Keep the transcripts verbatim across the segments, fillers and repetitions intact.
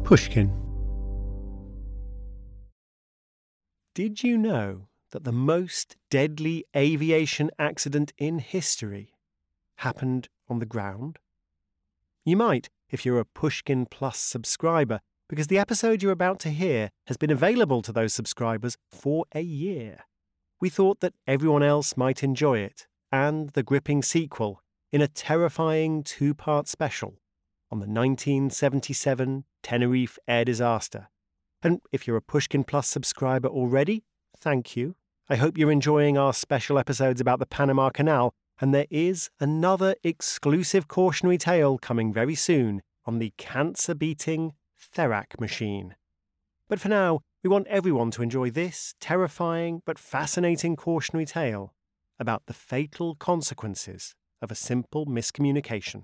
Pushkin. Did you know that the most deadly aviation accident in history happened on the ground? You might if you're a Pushkin Plus subscriber, because the episode you're about to hear has been available to those subscribers for a year. We thought that everyone else might enjoy it, and the gripping sequel in a terrifying two-part special on the nineteen seventy-seven Tenerife air disaster. And if you're a Pushkin Plus subscriber already, thank you. I hope you're enjoying our special episodes about the Panama Canal, and there is another exclusive cautionary tale coming very soon on the cancer-beating Therac machine. But for now, we want everyone to enjoy this terrifying but fascinating cautionary tale about the fatal consequences of a simple miscommunication.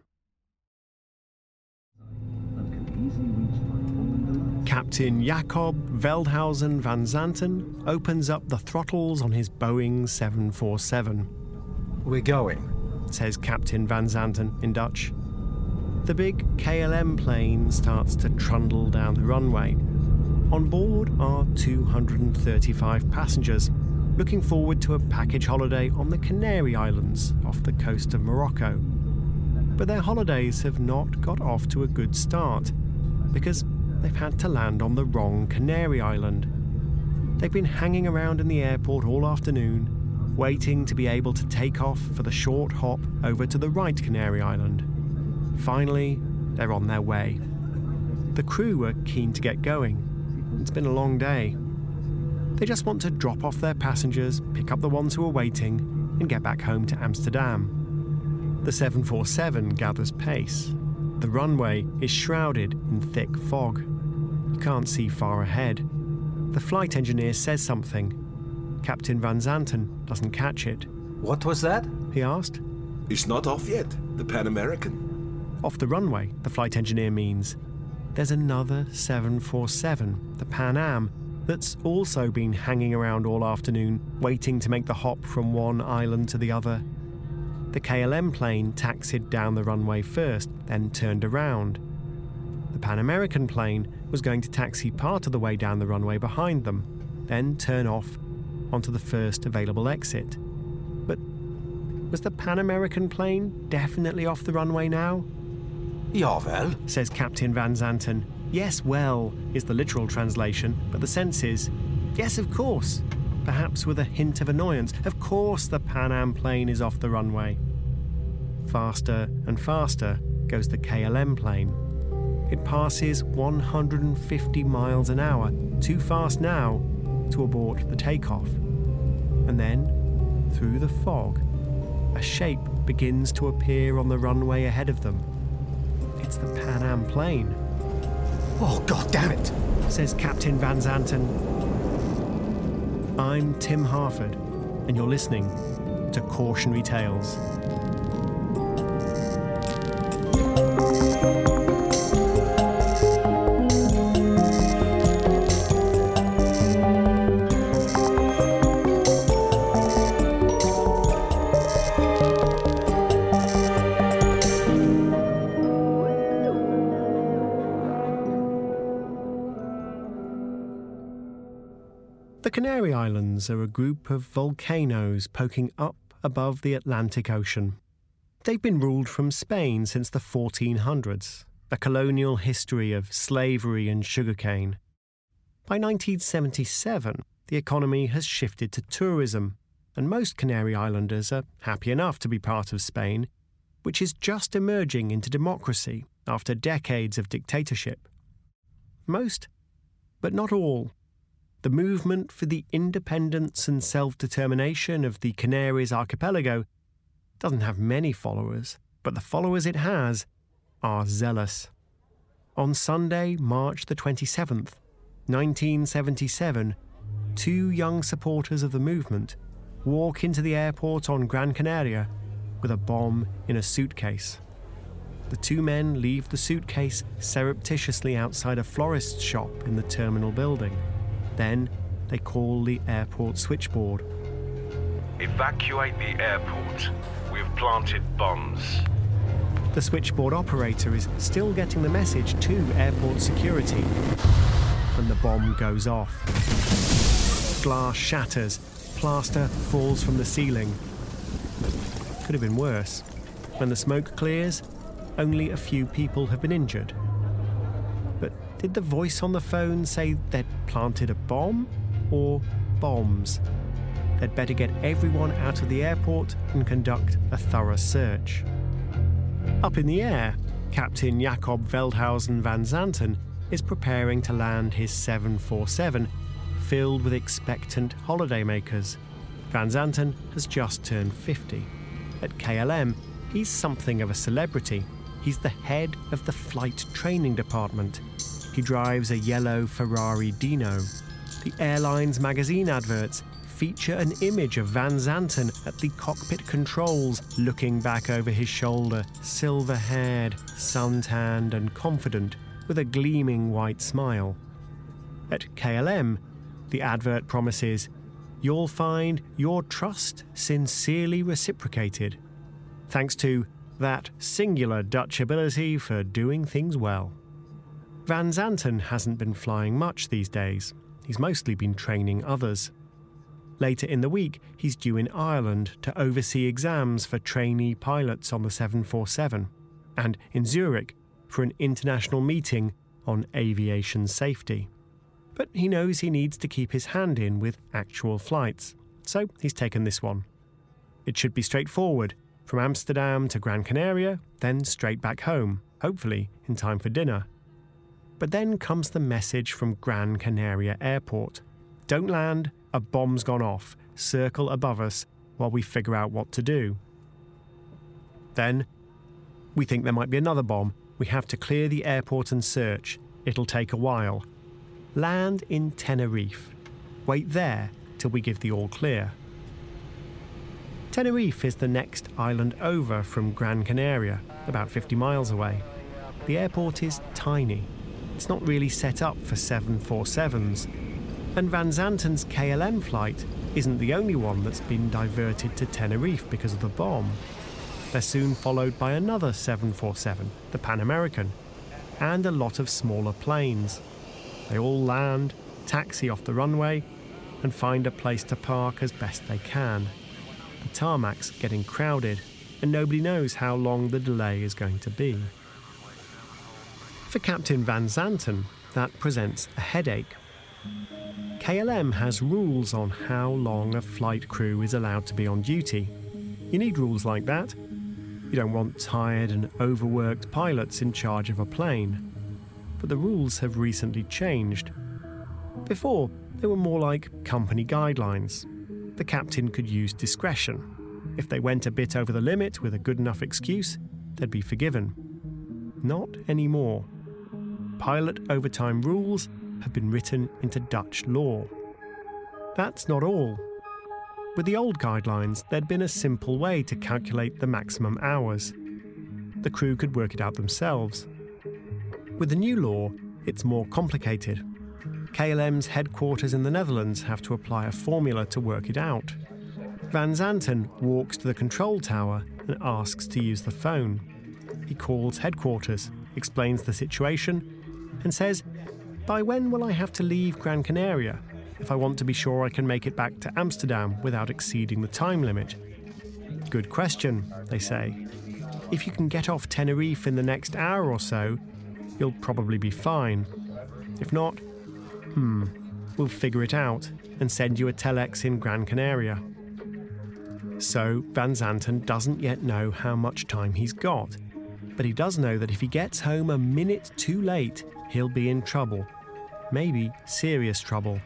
Captain Jacob Veldhuizen van Zanten opens up the throttles on his Boeing seven forty-seven. We're going, says Captain van Zanten in Dutch. The big K L M plane starts to trundle down the runway. On board are two hundred thirty-five passengers, looking forward to a package holiday on the Canary Islands off the coast of Morocco. But their holidays have not got off to a good start, because they've had to land on the wrong Canary Island. They've been hanging around in the airport all afternoon, waiting to be able to take off for the short hop over to the right Canary Island. Finally, they're on their way. The crew are keen to get going. It's been a long day. They just want to drop off their passengers, pick up the ones who are waiting, and get back home to Amsterdam. The seven forty-seven gathers pace. The runway is shrouded in thick fog. You can't see far ahead. The flight engineer says something. Captain Van Zanten doesn't catch it. What was that? He asked. It's not off yet, the Pan American. Off the runway, the flight engineer means. There's another seven forty-seven, the Pan Am, that's also been hanging around all afternoon, waiting to make the hop from one island to the other. The K L M plane taxied down the runway first, then turned around. The Pan American plane was going to taxi part of the way down the runway behind them, then turn off onto the first available exit. But was the Pan American plane definitely off the runway now? Jawel, says Captain Van Zanten. Yes, well, is the literal translation, but the sense is, yes, of course. Perhaps with a hint of annoyance. Of course the Pan Am plane is off the runway. Faster and faster goes the K L M plane. It passes one hundred fifty miles an hour, too fast now to abort the takeoff. And then, through the fog, a shape begins to appear on the runway ahead of them. It's the Pan Am plane. Oh, God damn it, says Captain Van Zanten. I'm Tim Harford, and you're listening to Cautionary Tales. The Canary Islands are a group of volcanoes poking up above the Atlantic Ocean. They've been ruled from Spain since the fourteen hundreds, a colonial history of slavery and sugarcane. By nineteen seventy-seven, the economy has shifted to tourism, and most Canary Islanders are happy enough to be part of Spain, which is just emerging into democracy after decades of dictatorship. Most, but not all. The movement for the independence and self-determination of the Canaries archipelago doesn't have many followers, but the followers it has are zealous. On Sunday, March the twenty-seventh, nineteen seventy-seven, two young supporters of the movement walk into the airport on Gran Canaria with a bomb in a suitcase. The two men leave the suitcase surreptitiously outside a florist's shop in the terminal building. Then they call the airport switchboard. Evacuate the airport. We've planted bombs. The switchboard operator is still getting the message to airport security when the bomb goes off. Glass shatters, plaster falls from the ceiling. Could have been worse. When the smoke clears, only a few people have been injured. But did the voice on the phone say they'd planted a bomb or bombs? They'd better get everyone out of the airport and conduct a thorough search. Up in the air, Captain Jacob Veldhuizen van Zanten is preparing to land his seven forty-seven, filled with expectant holidaymakers. Van Zanten has just turned fifty. At K L M, he's something of a celebrity. He's the head of the flight training department. He drives a yellow Ferrari Dino. The airline's magazine adverts feature an image of Van Zanten at the cockpit controls, looking back over his shoulder, silver-haired, suntanned and confident, with a gleaming white smile. At K L M, the advert promises, "You'll find your trust sincerely reciprocated, thanks to that singular Dutch ability for doing things well." Van Zanten hasn't been flying much these days. He's mostly been training others. Later in the week, he's due in Ireland to oversee exams for trainee pilots on the seven forty-seven, and in Zurich for an international meeting on aviation safety. But he knows he needs to keep his hand in with actual flights, so he's taken this one. It should be straightforward, from Amsterdam to Gran Canaria, then straight back home, hopefully in time for dinner. But then comes the message from Gran Canaria Airport. Don't land, a bomb's gone off, circle above us while we figure out what to do. Then, we think there might be another bomb. We have to clear the airport and search. It'll take a while. Land in Tenerife. Wait there till we give the all clear. Tenerife is the next island over from Gran Canaria, about fifty miles away. The airport is tiny. It's not really set up for seven forty-sevens. And Van Zanten's K L M flight isn't the only one that's been diverted to Tenerife because of the bomb. They're soon followed by another seven forty-seven, the Pan American, and a lot of smaller planes. They all land, taxi off the runway, and find a place to park as best they can. The tarmac's getting crowded, and nobody knows how long the delay is going to be. For Captain Van Zanten, that presents a headache. K L M has rules on how long a flight crew is allowed to be on duty. You need rules like that. You don't want tired and overworked pilots in charge of a plane. But the rules have recently changed. Before, they were more like company guidelines. The captain could use discretion. If they went a bit over the limit with a good enough excuse, they'd be forgiven. Not anymore. Pilot overtime rules have been written into Dutch law. That's not all. With the old guidelines, there'd been a simple way to calculate the maximum hours. The crew could work it out themselves. With the new law, it's more complicated. K L M's headquarters in the Netherlands have to apply a formula to work it out. Van Zanten walks to the control tower and asks to use the phone. He calls headquarters, explains the situation, and says, "By when will I have to leave Gran Canaria if I want to be sure I can make it back to Amsterdam without exceeding the time limit?" "Good question," they say. "If you can get off Tenerife in the next hour or so, you'll probably be fine. If not, hmm, we'll figure it out and send you a telex in Gran Canaria." So Van Zanten doesn't yet know how much time he's got, but he does know that if he gets home a minute too late, he'll be in trouble. Maybe serious trouble.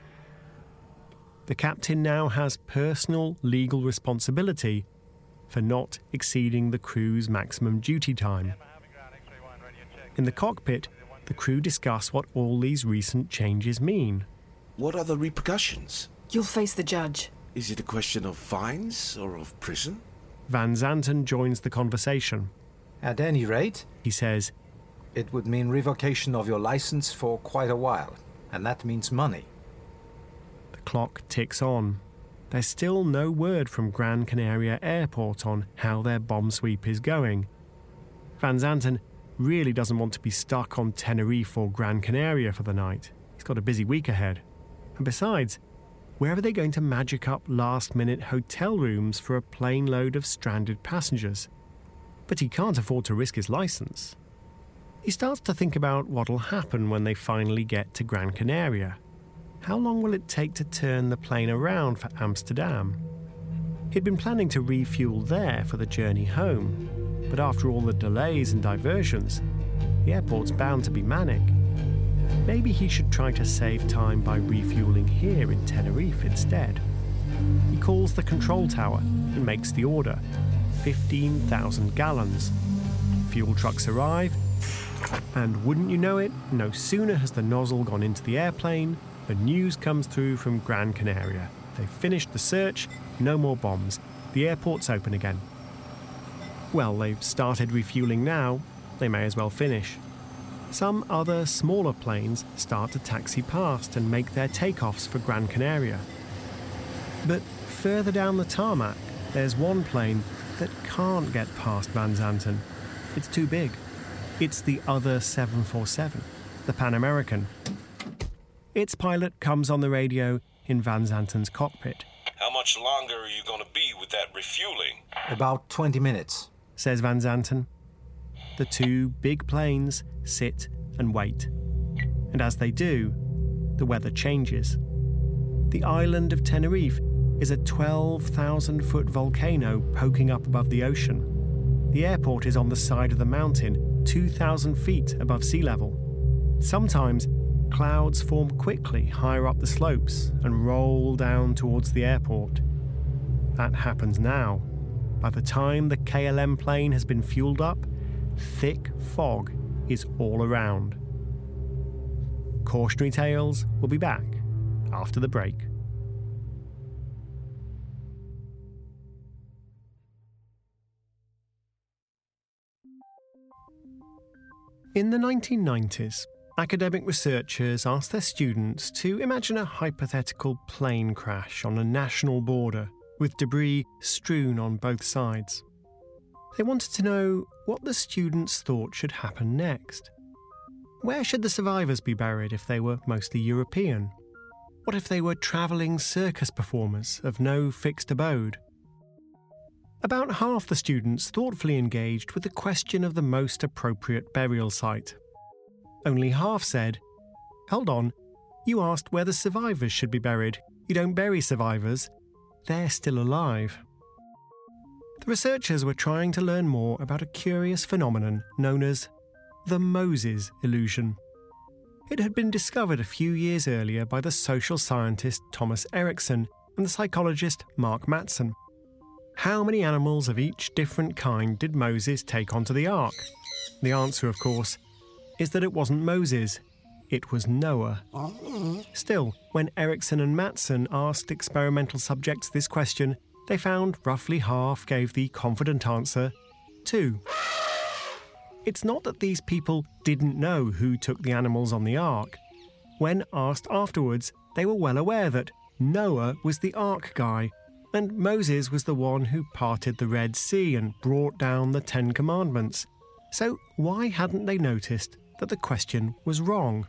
The captain now has personal legal responsibility for not exceeding the crew's maximum duty time. In the cockpit, the crew discuss what all these recent changes mean. What are the repercussions? You'll face the judge. Is it a question of fines or of prison? Van Zanten joins the conversation. At any rate, He says, it would mean revocation of your license for quite a while, and that means money. the clock ticks on. There's still no word from Gran Canaria Airport on how their bomb sweep is going. Van Zanten really doesn't want to be stuck on Tenerife or Gran Canaria for the night. He's got a busy week ahead. And besides, where are they going to magic up last-minute hotel rooms for a plane load of stranded passengers? But he can't afford to risk his license. He starts to think about what'll happen when they finally get to Gran Canaria. How long will it take to turn the plane around for Amsterdam? He'd been planning to refuel there for the journey home, but after all the delays and diversions, the airport's bound to be manic. Maybe he should try to save time by refueling here in Tenerife instead. He calls the control tower and makes the order. fifteen thousand gallons. Fuel trucks arrive, and wouldn't you know it, no sooner has the nozzle gone into the airplane, the news comes through from Gran Canaria. They've finished the search, no more bombs. The airport's open again. Well, they've started refueling now, they may as well finish. Some other smaller planes start to taxi past and make their takeoffs for Gran Canaria. But further down the tarmac, there's one plane that can't get past Van Zanten. It's too big. It's the other seven forty-seven, the Pan American. Its pilot comes on the radio in Van Zanten's cockpit. How much longer are you going to be with that refueling? About twenty minutes, says Van Zanten. The two big planes sit and wait. And as they do, the weather changes. The island of Tenerife is a twelve thousand foot volcano poking up above the ocean. The airport is on the side of the mountain, two thousand feet above sea level. Sometimes, clouds form quickly higher up the slopes and roll down towards the airport. That happens now. By the time the K L M plane has been fueled up, thick fog is all around. Cautionary Tales will be back after the break. In the nineteen nineties, academic researchers asked their students to imagine a hypothetical plane crash on a national border with debris strewn on both sides. They wanted to know what the students thought should happen next. Where should the survivors be buried if they were mostly European? What if they were travelling circus performers of no fixed abode? About half the students thoughtfully engaged with the question of the most appropriate burial site. Only half said, "Hold on, you asked where the survivors should be buried. You don't bury survivors. They're still alive." The researchers were trying to learn more about a curious phenomenon known as the Moses illusion. It had been discovered a few years earlier by the social scientist Thomas Erickson and the psychologist Mark Matson. How many animals of each different kind did Moses take onto the ark? The answer, of course, is that it wasn't Moses, it was Noah. Still, when Erickson and Matson asked experimental subjects this question, they found roughly half gave the confident answer, two. It's not that these people didn't know who took the animals on the ark. When asked afterwards, they were well aware that Noah was the ark guy, and Moses was the one who parted the Red Sea and brought down the Ten Commandments. So why hadn't they noticed that the question was wrong?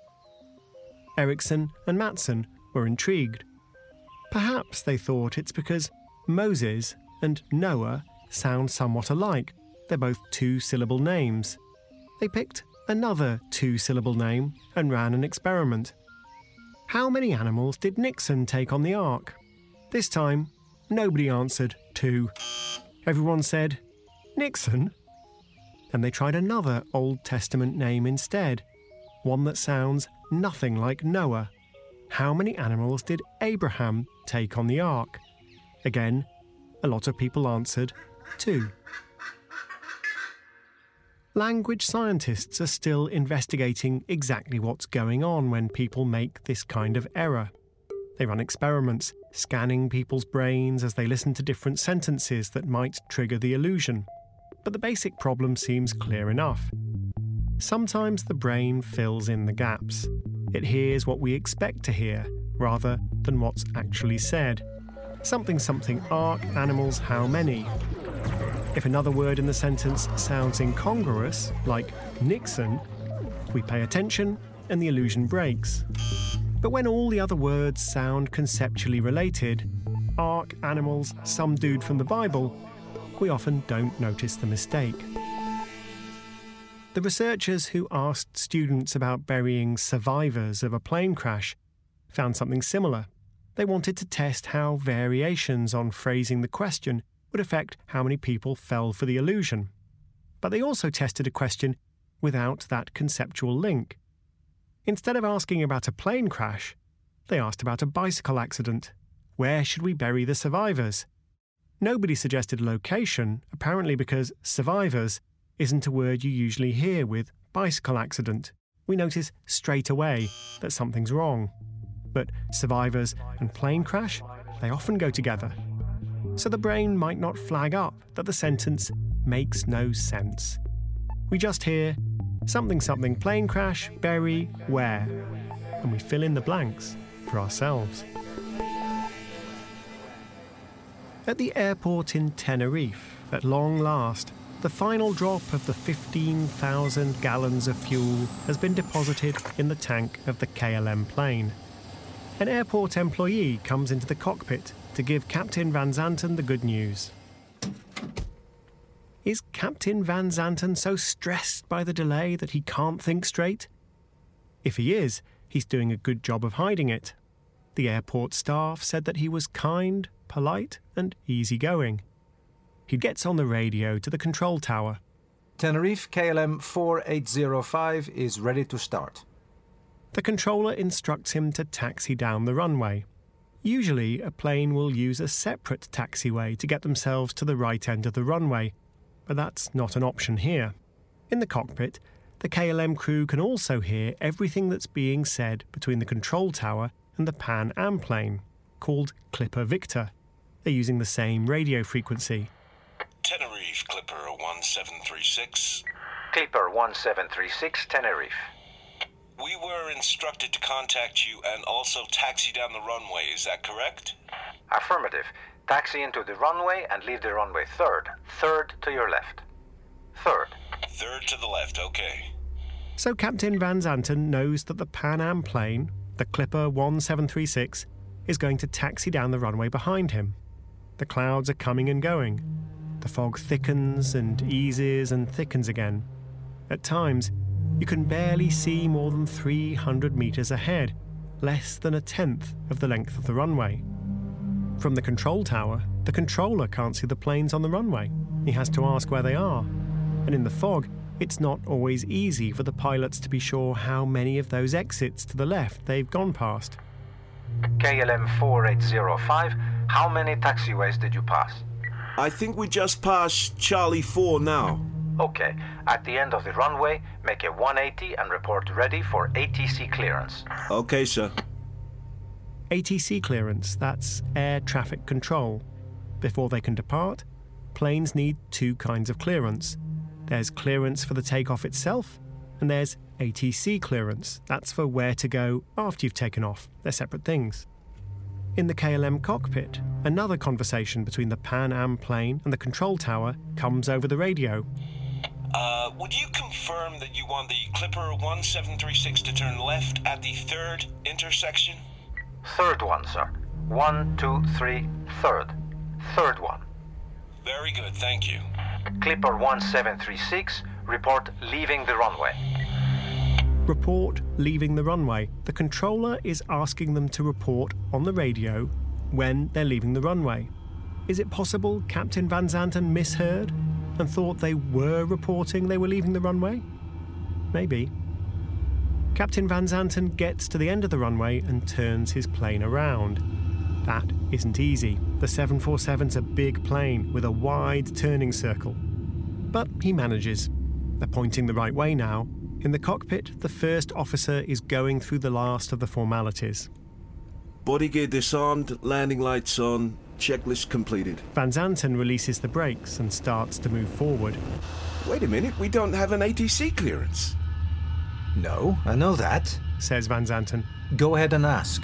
Erickson and Matson were intrigued. Perhaps they thought it's because Moses and Noah sound somewhat alike. They're both two-syllable names. They picked another two-syllable name and ran an experiment. How many animals did Nixon take on the ark? This time, nobody answered two. Everyone said, Nixon? And they tried another Old Testament name instead, one that sounds nothing like Noah. How many animals did Abraham take on the ark? Again, a lot of people answered two. Language scientists are still investigating exactly what's going on when people make this kind of error. They run experiments, scanning people's brains as they listen to different sentences that might trigger the illusion. But the basic problem seems clear enough. Sometimes the brain fills in the gaps. It hears what we expect to hear, rather than what's actually said. Something something ark animals how many. If another word in the sentence sounds incongruous, like Nixon, we pay attention and the illusion breaks. But when all the other words sound conceptually related, ark, animals, some dude from the Bible, we often don't notice the mistake. The researchers who asked students about burying survivors of a plane crash found something similar. They wanted to test how variations on phrasing the question would affect how many people fell for the illusion. But they also tested a question without that conceptual link. Instead of asking about a plane crash, they asked about a bicycle accident. Where should we bury the survivors? Nobody suggested location, apparently because survivors isn't a word you usually hear with bicycle accident. We notice straight away that something's wrong. But survivors and plane crash, they often go together. So the brain might not flag up that the sentence makes no sense. We just hear something something plane crash, bury, where, and we fill in the blanks for ourselves. At the airport in Tenerife, at long last, the final drop of the fifteen thousand gallons of fuel has been deposited in the tank of the K L M plane. An airport employee comes into the cockpit to give Captain Van Zanten the good news. Is Captain Van Zanten so stressed by the delay that he can't think straight? If he is, he's doing a good job of hiding it. The airport staff said that he was kind, polite, and easygoing. He gets on the radio to the control tower. Tenerife K L M four eight zero five is ready to start. The controller instructs him to taxi down the runway. Usually, a plane will use a separate taxiway to get themselves to the right end of the runway, but that's not an option here. In the cockpit, the K L M crew can also hear everything that's being said between the control tower and the Pan Am plane, called Clipper Victor. They're using the same radio frequency. Tenerife Clipper one seven three six. Clipper one seven three six, Tenerife. We were instructed to contact you and also taxi down the runway, is that correct? Affirmative. Taxi into the runway and leave the runway third. Third to your left. Third. Third to the left, okay. So Captain Van Zanten knows that the Pan Am plane, the Clipper one seven three six, is going to taxi down the runway behind him. The clouds are coming and going. The fog thickens and eases and thickens again. At times, you can barely see more than three hundred metres ahead, less than a tenth of the length of the runway. From the control tower, the controller can't see the planes on the runway. He has to ask where they are. And in the fog, it's not always easy for the pilots to be sure how many of those exits to the left they've gone past. K L M four eight zero five, how many taxiways did you pass? I think we just passed Charlie four now. Okay, at the end of the runway, make a one eighty and report ready for A T C clearance. Okay, sir. A T C clearance, that's air traffic control. Before they can depart, planes need two kinds of clearance. There's clearance for the takeoff itself, and there's A T C clearance. That's for where to go after you've taken off. They're separate things. In the K L M cockpit, another conversation between the Pan Am plane and the control tower comes over the radio. Uh, would you confirm that you want the Clipper one seven three six to turn left at the third intersection? Third one, sir. One, two, three, third. Third one. Very good, thank you. Clipper one seven three six, report leaving the runway. Report leaving the runway. The controller is asking them to report on the radio when they're leaving the runway. Is it possible Captain Van Zanten misheard and thought they were reporting they were leaving the runway? Maybe. Captain Van Zanten gets to the end of the runway and turns his plane around. That isn't easy. The seven forty-seven's a big plane with a wide turning circle. But he manages. They're pointing the right way now. In the cockpit, the first officer is going through the last of the formalities. Body gear disarmed, landing lights on, checklist completed. Van Zanten releases the brakes and starts to move forward. Wait a minute, we don't have an A T C clearance. No, I know that, says Van Zanten. Go ahead and ask.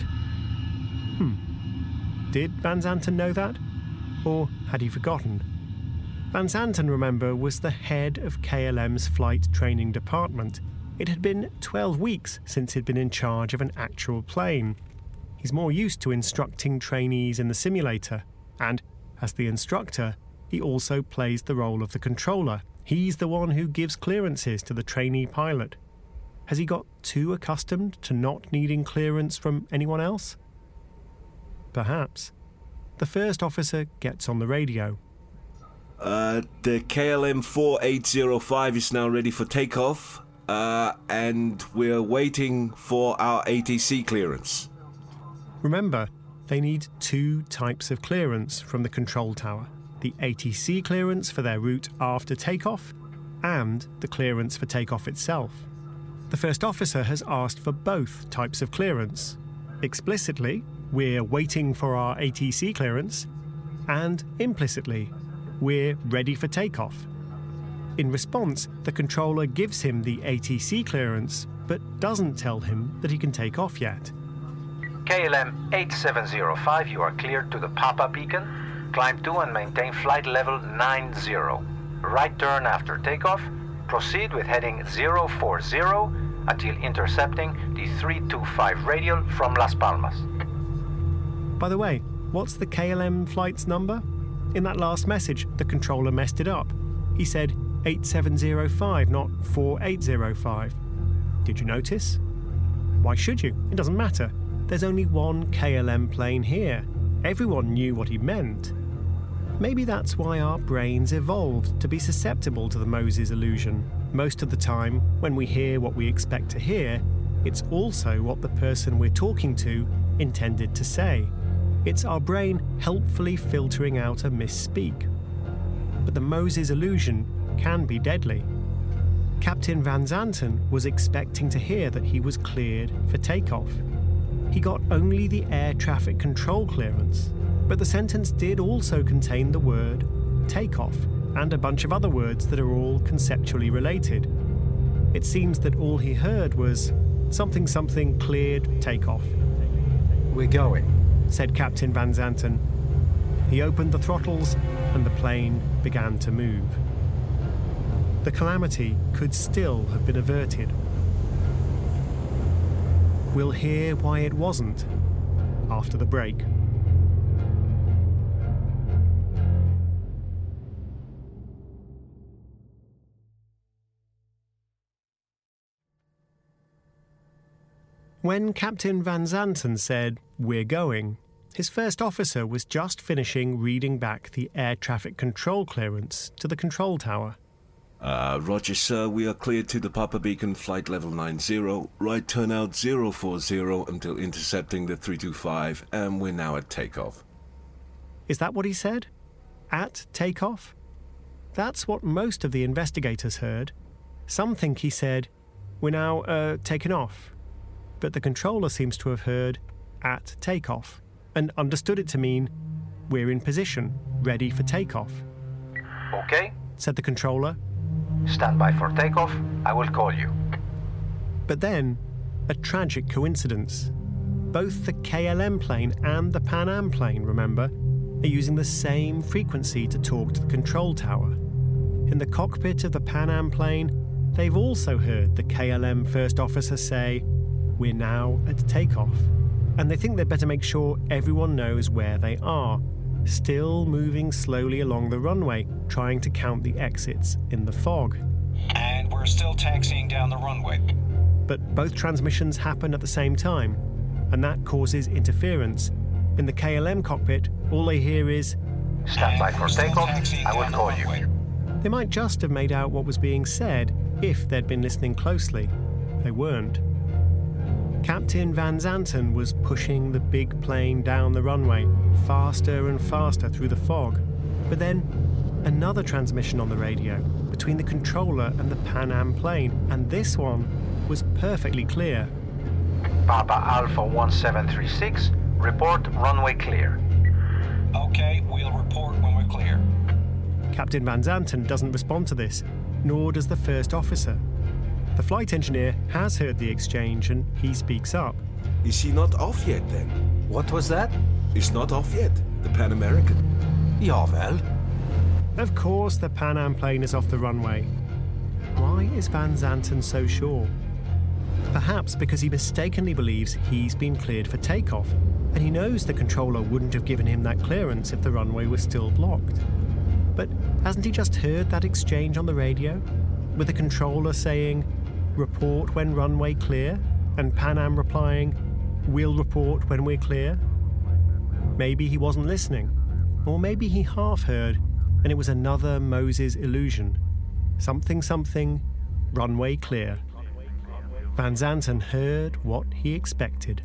Hmm. Did Van Zanten know that? Or had he forgotten? Van Zanten, remember, was the head of K L M's flight training department. It had been twelve weeks since he'd been in charge of an actual plane. He's more used to instructing trainees in the simulator, and, as the instructor, he also plays the role of the controller. He's the one who gives clearances to the trainee pilot. Has he got too accustomed to not needing clearance from anyone else? Perhaps. The first officer gets on the radio. Uh, the K L M four eight zero five is now ready for takeoff, uh, and we're waiting for our A T C clearance. Remember, they need two types of clearance from the control tower. The A T C clearance for their route after takeoff, and the clearance for takeoff itself. The first officer has asked for both types of clearance. Explicitly, we're waiting for our A T C clearance, and implicitly, we're ready for takeoff. In response, the controller gives him the A T C clearance, but doesn't tell him that he can take off yet. K L M eight seven zero five, you are cleared to the Papa beacon. Climb to and maintain flight level nine zero. Right turn after takeoff. Proceed with heading zero four zero until intercepting the three two five radial from Las Palmas. By the way, what's the K L M flight's number? In that last message, the controller messed it up. He said eight seven zero five, not four eight zero five. Did you notice? Why should you? It doesn't matter. There's only one K L M plane here. Everyone knew what he meant. Maybe that's why our brains evolved to be susceptible to the Moses illusion. Most of the time, when we hear what we expect to hear, it's also what the person we're talking to intended to say. It's our brain helpfully filtering out a misspeak. But the Moses illusion can be deadly. Captain Van Zanten was expecting to hear that he was cleared for takeoff. He got only the air traffic control clearance, but the sentence did also contain the word takeoff and a bunch of other words that are all conceptually related. It seems that all he heard was something something cleared takeoff. We're going, said Captain Van Zanten. He opened the throttles and the plane began to move. The calamity could still have been averted. We'll hear why it wasn't after the break. When Captain Van Zanten said, "We're going," his first officer was just finishing reading back the air traffic control clearance to the control tower. Uh, roger, sir. We are cleared to the Papa Beacon, flight level nine zero, right turnout zero four zero until intercepting the three two five, and we're now at takeoff. Is that what he said? At takeoff? That's what most of the investigators heard. Some think he said, "We're now, uh, taking off." But the controller seems to have heard at takeoff and understood it to mean we're in position, ready for takeoff. Okay, said the controller. Stand by for takeoff. I will call you. But then, a tragic coincidence. Both the K L M plane and the Pan Am plane, remember, are using the same frequency to talk to the control tower. In the cockpit of the Pan Am plane, they've also heard the K L M first officer say, "We're now at takeoff." And they think they'd better make sure everyone knows where they are, still moving slowly along the runway, trying to count the exits in the fog. And we're still taxiing down the runway. But both transmissions happen at the same time, and that causes interference. In the K L M cockpit, all they hear is, "Stand by for takeoff. I will call you." They might just have made out what was being said if they'd been listening closely. They weren't. Captain Van Zanten was pushing the big plane down the runway, faster and faster through the fog. But then, another transmission on the radio, between the controller and the Pan Am plane, and this one was perfectly clear. Papa Alpha one seven three six, report runway clear. Okay, we'll report when we're clear. Captain Van Zanten doesn't respond to this, nor does the first officer. The flight engineer has heard the exchange and he speaks up. Is he not off yet then? What was that? He's not off yet, the Pan American. Ja, well. Of course the Pan Am plane is off the runway. Why is Van Zanten so sure? Perhaps because he mistakenly believes he's been cleared for takeoff, and he knows the controller wouldn't have given him that clearance if the runway was still blocked. But hasn't he just heard that exchange on the radio? With the controller saying, "Report when runway clear," and Pan Am replying, "We'll report when we're clear"? Maybe he wasn't listening, or maybe he half heard, and it was another Moses illusion. Something something, runway clear. Van Zanten heard what he expected.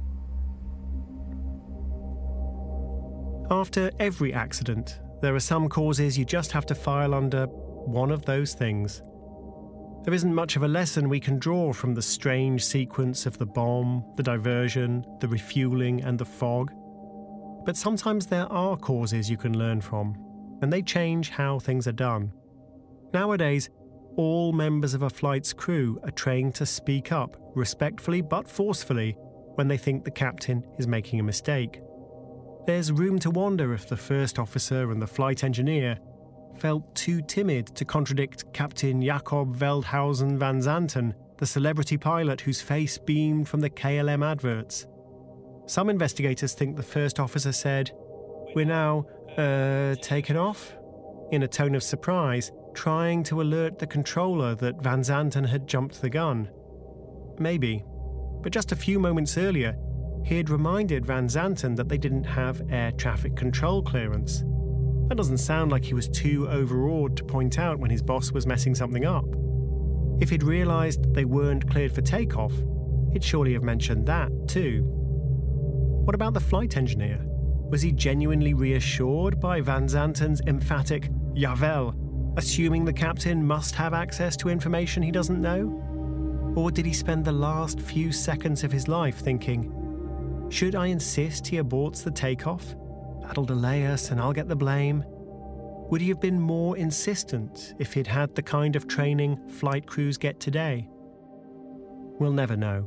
After every accident, there are some causes you just have to file under one of those things. There isn't much of a lesson we can draw from the strange sequence of the bomb, the diversion, the refueling and the fog. But sometimes there are causes you can learn from, and they change how things are done. Nowadays, all members of a flight's crew are trained to speak up, respectfully but forcefully, when they think the captain is making a mistake. There's room to wonder if the first officer and the flight engineer felt too timid to contradict Captain Jacob Veldhuizen van Zanten, the celebrity pilot whose face beamed from the K L M adverts. Some investigators think the first officer said, "We're now, uh, taken off?" in a tone of surprise, trying to alert the controller that Van Zanten had jumped the gun. Maybe, but just a few moments earlier, he had reminded Van Zanten that they didn't have air traffic control clearance. That doesn't sound like he was too overawed to point out when his boss was messing something up. If he'd realised they weren't cleared for takeoff, he'd surely have mentioned that too. What about the flight engineer? Was he genuinely reassured by Van Zanten's emphatic "Jawel," assuming the captain must have access to information he doesn't know? Or did he spend the last few seconds of his life thinking, "Should I insist he aborts the takeoff? That'll delay us and I'll get the blame." Would he have been more insistent if he'd had the kind of training flight crews get today? We'll never know.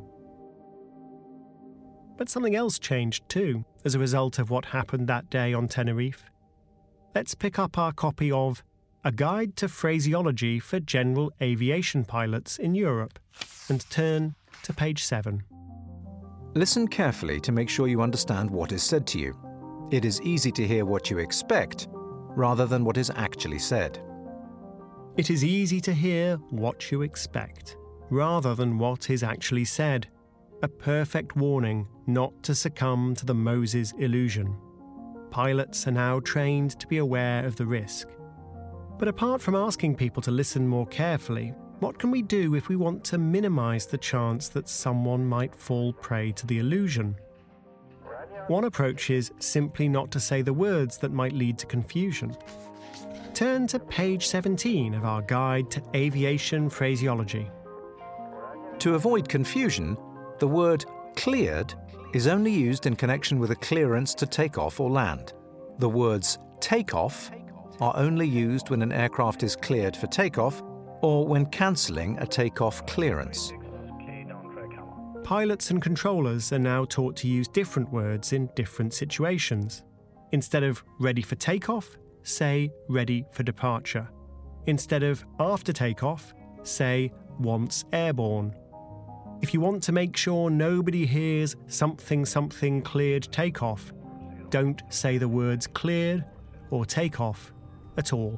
But something else changed too, as a result of what happened that day on Tenerife. Let's pick up our copy of A Guide to Phraseology for General Aviation Pilots in Europe and turn to page seven. Listen carefully to make sure you understand what is said to you. It is easy to hear what you expect, rather than what is actually said. It is easy to hear what you expect, rather than what is actually said. A perfect warning not to succumb to the Moses illusion. Pilots are now trained to be aware of the risk. But apart from asking people to listen more carefully, what can we do if we want to minimise the chance that someone might fall prey to the illusion? One approach is simply not to say the words that might lead to confusion. Turn to page seventeen of our Guide to Aviation Phraseology. To avoid confusion, the word cleared is only used in connection with a clearance to take off or land. The words take off are only used when an aircraft is cleared for takeoff or when cancelling a takeoff clearance. Pilots and controllers are now taught to use different words in different situations. Instead of ready for takeoff, say ready for departure. Instead of after takeoff, say once airborne. If you want to make sure nobody hears something something cleared takeoff, don't say the words cleared or takeoff at all.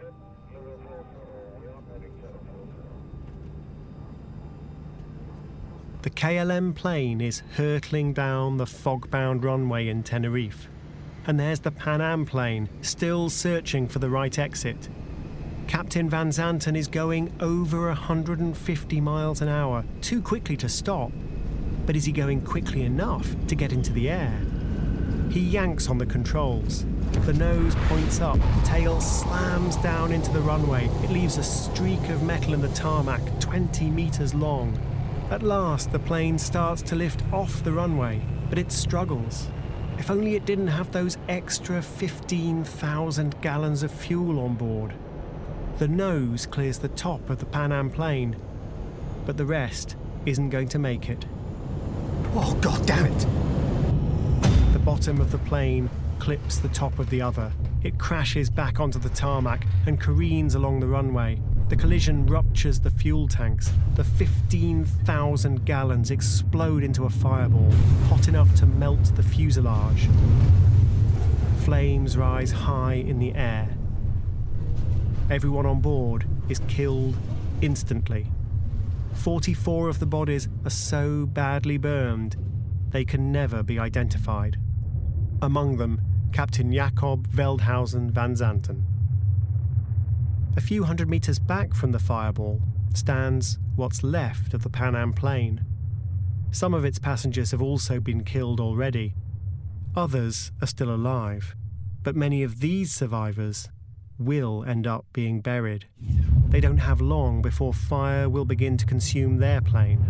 The K L M plane is hurtling down the fog-bound runway in Tenerife, and there's the Pan Am plane still searching for the right exit. Captain Van Zanten is going over one hundred fifty miles an hour, too quickly to stop. But is he going quickly enough to get into the air? He yanks on the controls. The nose points up, the tail slams down into the runway. It leaves a streak of metal in the tarmac, twenty metres long. At last, the plane starts to lift off the runway, but it struggles. If only it didn't have those extra fifteen thousand gallons of fuel on board. The nose clears the top of the Pan Am plane, but the rest isn't going to make it. Oh, God damn it! The bottom of the plane clips the top of the other, It crashes back onto the tarmac and careens along the runway. The collision ruptures the fuel tanks. The fifteen thousand gallons explode into a fireball, hot enough to melt the fuselage. Flames rise high in the air. Everyone on board is killed instantly. forty-four of the bodies are so badly burned, they can never be identified. Among them, Captain Jacob Veldhuizen van Zanten. A few hundred metres back from the fireball stands what's left of the Pan Am plane. Some of its passengers have also been killed already. Others are still alive, but many of these survivors will end up being buried. They don't have long before fire will begin to consume their plane.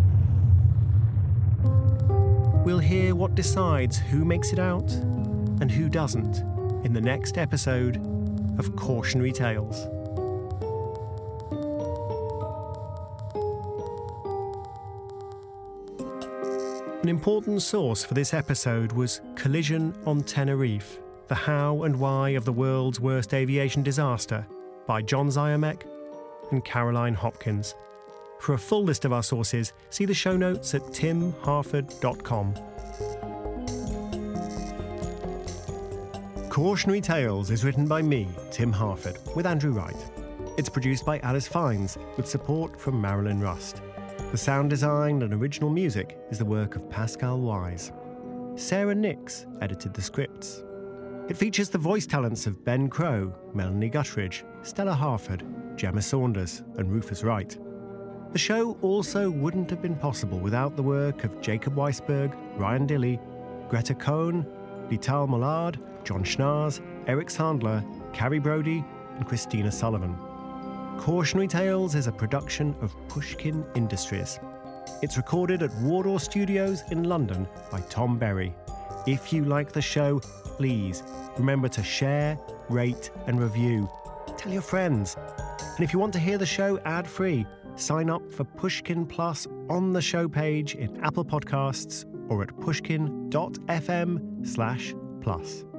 We'll hear what decides who makes it out and who doesn't in the next episode of Cautionary Tales. An important source for this episode was Collision on Tenerife, The How and Why of the World's Worst Aviation Disaster by John Zyermek and Caroline Hopkins. For a full list of our sources, see the show notes at tim harford dot com. Cautionary Tales is written by me, Tim Harford, with Andrew Wright. It's produced by Alice Fiennes, with support from Marilyn Rust. The sound design and original music is the work of Pascal Wise. Sarah Nix edited the scripts. It features the voice talents of Ben Crow, Melanie Guttridge, Stella Harford, Gemma Saunders, and Rufus Wright. The show also wouldn't have been possible without the work of Jacob Weisberg, Ryan Dilley, Greta Cohn, Lital Mollard, John Schnaars, Eric Sandler, Carrie Brody, and Christina Sullivan. Cautionary Tales is a production of Pushkin Industries. It's recorded at Wardour Studios in London by Tom Berry. If you like the show, please remember to share, rate, and review. Tell your friends. And if you want to hear the show ad-free, sign up for Pushkin Plus on the show page in Apple Podcasts or at pushkin dot f m slash plus.